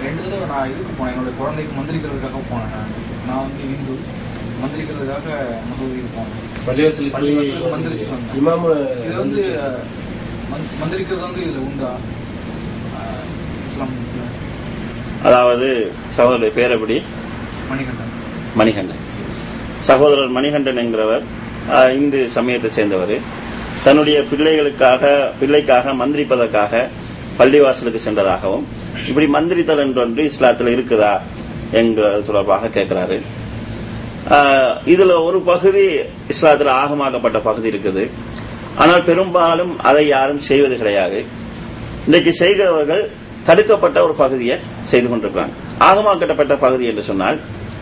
2 தடவை நான் இதுக்கு போனேன், என்னோட குழந்தைக்கு மந்திரிக்கிறதுக்காக போனேன். நான் வந்து இந்து, மந்திரிக்கிறதுக்காக மசூதிக்கு போனேன். பள்ளிவாசலுக்கு மந்திரிச்சு வந்தேன். இது வந்து மந்திரிக்கிறது வந்து இதுல உண்டா இஸ்லாம்? அதாவது சகோதரர் பேர் எப்படி? மணிகண்டன். சகோதரர் மணிகண்டன் என்கிறவர் இந்து சமயத்தை சேர்ந்தவர். தன்னுடைய பிள்ளைக்காக மந்திரிப்பதற்காக பள்ளிவாசலுக்கு சென்றதாகவும், இப்படி மந்திரித்தல் என்று இஸ்லாத்தில் இருக்குதா என்கிற தொடர்பாக கேட்கிறாரு. இதுல ஒரு பகுதி இஸ்லாத்தில் ஆகமாக்கப்பட்ட பகுதி இருக்குது. ஆனால் பெரும்பாலும் அதை யாரும் செய்வது கிடையாது. இன்றைக்கு செய்கிறவர்கள் தடுக்கப்பட்ட ஒரு பகுதியை செய்து கொண்டிருக்கிறாங்க. ஆகமாக்கப்பட்ட பகுதி என்று சொன்னால்,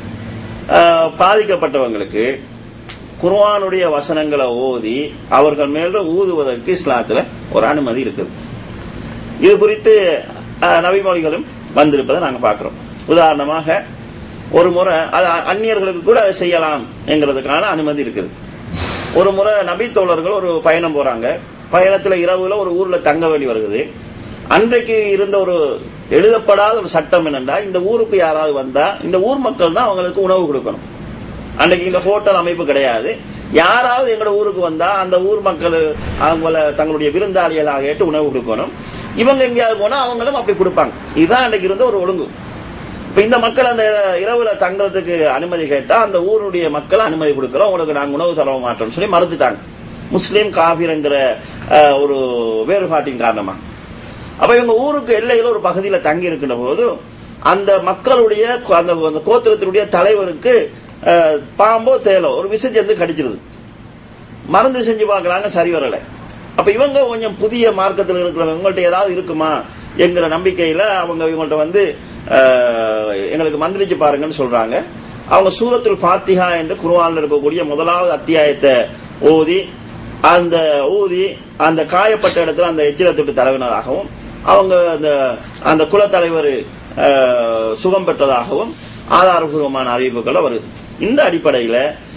பாதிக்கப்பட்டவங்களுக்கு குர்ஆனுடைய வசனங்களை ஓதி அவர்கள் மேல ஊதுவதற்கு இஸ்லாத்துல ஒரு அனுமதி இருக்குது. இது குறித்து நபிமொழிகளும் வந்திருப்பதை நாங்க பார்க்கிறோம். உதாரணமாக ஒரு முறை அந்நியர்களுக்கு கூட அதை செய்யலாம் என்கிறதுக்கான அனுமதி இருக்குது. ஒரு முறை நபி தோழர்கள் ஒரு பயணம் போறாங்க. பயணத்துல இரவுல ஒரு ஊர்ல தங்க வேண்டி வருகிறது. அன்றைக்கு இருந்த ஒரு எழுதப்படாத ஒரு சட்டம் என்னன்னா, இந்த ஊருக்கு யாராவது வந்தா இந்த ஊர் மக்கள் தான் அவங்களுக்கு உணவு கொடுக்கணும். அன்றைக்கு இந்த ஹோட்டல் அமைப்பு கிடையாது. யாராவது எங்களோட ஊருக்கு வந்தா அந்த ஊர் மக்கள் அவங்கள தங்களுடைய விருந்தாளிகளாக ஏற்று உணவு கொடுக்கணும். இவங்க எங்கேயாவது போனா அவங்களும் அப்படி கொடுப்பாங்க. இதுதான் அன்றைக்கு இருந்த ஒரு ஒழுங்கு. இப்ப இந்த மக்கள் அந்த இரவுல தங்கறதுக்கு அனுமதி கேட்டா அந்த ஊருடைய மக்கள் அனுமதி கொடுக்கிறோம், உங்களுக்கு நாங்க உணவு தர மாட்டோம்னு சொல்லி மறுத்துட்டாங்க. முஸ்லீம் காபிர்ங்கிற ஒரு வேறுபாட்டின் காரணமா. அப்ப இவங்க ஊருக்கு எல்லையில ஒரு பகுதியில தங்கி இருக்கின்ற போது அந்த மக்களுடைய அந்த கோத்திரத்தினுடைய தலைவருக்கு பாம்போ தேலோ ஒரு விசைஞ்சு கடிச்சிருது. மருந்து செஞ்சு பாக்குறாங்க, சரி வரல. அப்ப இவங்க கொஞ்சம் புதிய மார்க்கத்தில் இருக்கிறவங்க, உங்கள்ட்ட ஏதாவது இருக்குமா என்கிற நம்பிக்கையில அவங்க இவங்கள்ட்ட வந்து எங்களுக்கு மந்திரிச்சு பாருங்கன்னு சொல்றாங்க. அவங்க சூரத்துல் ஃபாத்திஹா என்று குர்ஆன்ல இருக்கக்கூடிய முதலாவது அத்தியாயத்தை ஓதி அந்த காயப்பட்ட இடத்துல அந்த எச்சிலத்துட்டு தடவினதாகவும், அவங்க அந்த குலத்தலைவர் சுகம் பெற்றதாகவும் ஆதாரபூர்வமான அறிவிப்புகள் வருது. இந்த அடிப்படையில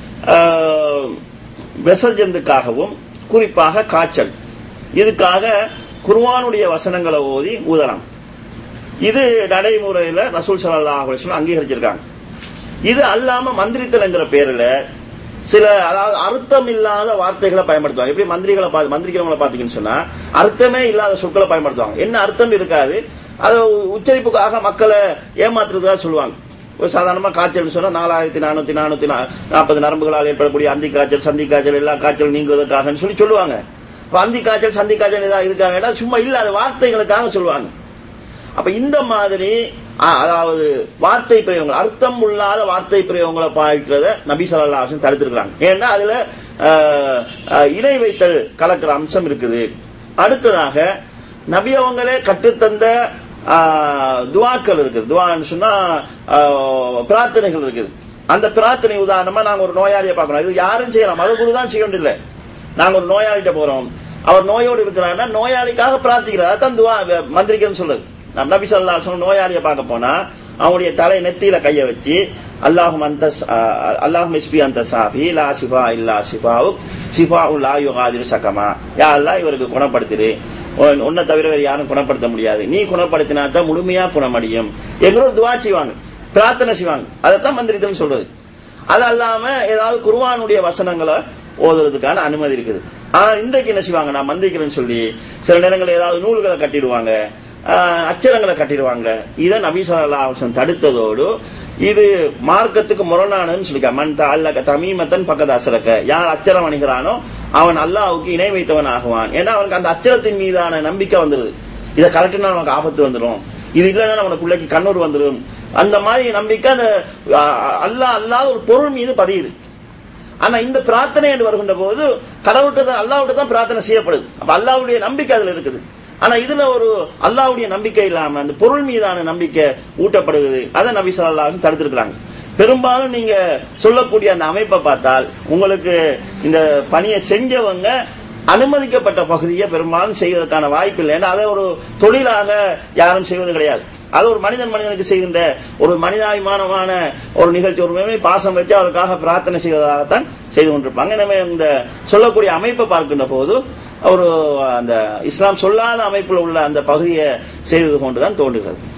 விசர்ஜனத்துக்காகவும், குறிப்பாக காய்ச்சல், இதுக்காக குர்ஆனுடைய வசனங்களை ஓதி ஊதலாம். இது நடைமுறையில ரசூல் ஸல்லல்லாஹு அலைஹி வஸல்லம் அங்கீகரிச்சிருக்காங்க. இது அல்லாம மந்திரித்தல்ங்கிற பேர்ல சில அதாவது அர்த்தம் இல்லாத வார்த்தைகளை பயன்படுத்துவாங்க. எப்படி மந்திரிக்கிறவங்களை பாத்தீங்கன்னு சொன்னா அர்த்தமே இல்லாத சொற்களை பயன்படுத்துவாங்க. என்ன அர்த்தம் இருக்காது, அதை உச்சரிப்புக்காக மக்களை ஏமாத்துறதுக்காக சொல்லுவாங்க. ஒரு சாதாரணமா காய்ச்சல் சொன்னா 4440 நரம்புகளால் ஏற்படக்கூடிய அந்தி காய்ச்சல், சந்தி காய்ச்சல், எல்லா காய்ச்சல் நீங்குவதற்காக சொல்லுவாங்க. அந்தி காய்ச்சல், சந்தி காய்ச்சல் ஏதாவது இருக்காங்க, சும்மா இல்லாத வார்த்தைகளுக்காக சொல்லுவாங்க. அப்ப இந்த மாதிரி அதாவது வார்த்தை பிரயோகங்கள், அர்த்தம் இல்லாத வார்த்தை பிரயோகங்களை பாவிக்கிறத நபி ஸல்லல்லாஹு அலைஹி வஸல்லம் தடுத்திருக்கிறாங்க. ஏன்னா அதுல இணை வைத்தல் கலக்கிற அம்சம் இருக்குது. அடுத்ததாக நபி அவங்களே கற்றுத்தந்த துவாக்கள் இருக்குது. துவான்னு சொன்னா பிரார்த்தனைகள் இருக்குது. அந்த பிரார்த்தனை உதாரணமா நாங்க ஒரு நோயாளியை பார்க்கணும், இது யாரும் செய்யலாம், மதகுரு தான் செய்ய இல்லை. நாங்க ஒரு நோயாளிகிட்ட போறோம், அவர் நோயோடு இருக்கிறாருன்னா நோயாளிக்காக பிரார்த்திக்கிறார், அதான் துவா மந்திரிக்கன்னு சொல்றது. நபி ஸல்லல்லாஹு அலைஹி வஸல்லம் நோயாளியை பார்க்க போனா அவங்களுடைய தலை நெத்தியில கைய வச்சு அல்லாஹும்ம இஸ்பி அன்த ஷாஃபி லா ஷிஃபா இல்லா ஷிஃபாஉக் ஷிஃபாஉ லா யுகாதிரு ஸகமா, யா அல்லாஹ் இவருக்கு குணப்படுத்திரு, உன்னை தவிர வேறு யாரும் குணப்படுத்த முடியாது, நீ குணப்படுத்தினா தான் முழுமையா குணமடையும் எங்களோட துவா செய்வாங்க, பிரார்த்தனை செய்வாங்க. அதைத்தான் மந்திரித்தல் சொல்றது. அது அல்லாம ஏதாவது குர்ஆனுடைய வசனங்களை ஓதுறதுக்கான அனுமதி இருக்குது. ஆனா இன்றைக்கு என்ன செய்வாங்க, நான் மந்திரிக்கிறேன்னு சொல்லி சில நேரங்கள் ஏதாவது நூல்களை கட்டிடுவாங்க, அச்சரங்களை கட்டிடுவாங்க. இதை நபி ஸல்லல்லாஹு அலைஹி வஸல்லம் தடுத்ததோடு இது மார்க்கத்துக்கு முரணானதுன்னு சொல்லிக்க. மன் தஅல்லக தமீமத்தன் ஃபக்கத் அஸ்ரக, யார் அச்சரம் அணிகிறானோ அவன் அல்லாஹ்வுக்கு இணை வைத்தவன் ஆகுவான். ஏன்னா அவனுக்கு அந்த அச்சரத்தின் மீதான நம்பிக்கை வந்துருது. இதை கரெக்டுனா நமக்கு ஆபத்து வந்துடும், இது இல்லைன்னா நம்ம பிள்ளைக்கு கண்ணூர் வந்துடும், அந்த மாதிரி நம்பிக்கை அந்த அல்லாஹ் ஒரு பொருள் மீது பதியுது. ஆனா இந்த பிரார்த்தனை என்று வருகின்ற போது கடவுள்கிட்ட அல்லாஹ்விட்ட தான் பிரார்த்தனை செய்யப்படுது. அப்ப அல்லாஹ்வுடைய நம்பிக்கை அதுல இருக்குது. ஆனா இதுல ஒரு அல்லாஹ்வுடைய நம்பிக்கை இல்லாம அந்த பொருள் மீதான நம்பிக்கை ஊட்டப்படுகிறது. அதை நபி ஸல்லல்லாஹு அலைஹி வஸல்லம் தடுத்திருக்கிறாங்க. பெரும்பாலும் நீங்க சொல்லக்கூடிய அந்த அமைப்பை பார்த்தால் உங்களுக்கு இந்த பணியை செஞ்சவங்க அனுமதிக்கப்பட்ட பகுதியை பெரும்பாலும் செய்வதற்கான வாய்ப்பு இல்லை. ஏன்னா அதை ஒரு தொழிலாக யாரும் செய்வது கிடையாது. அது ஒரு மனிதனுக்கு செய்கின்ற ஒரு மனிதாபிமானமான ஒரு நிகழ்ச்சி, ஒரு பாசம் வச்சு அவருக்காக பிரார்த்தனை செய்வதாகத்தான் செய்து கொண்டிருப்பாங்க. எனவே இந்த சொல்லக்கூடிய அமைப்பை பார்க்கின்ற போது ஒரு அந்த இஸ்லாம் சொல்லாத அமைப்பில் உள்ள அந்த பகுதியை செய்தது கொண்டுதான் தோன்றுகிறது.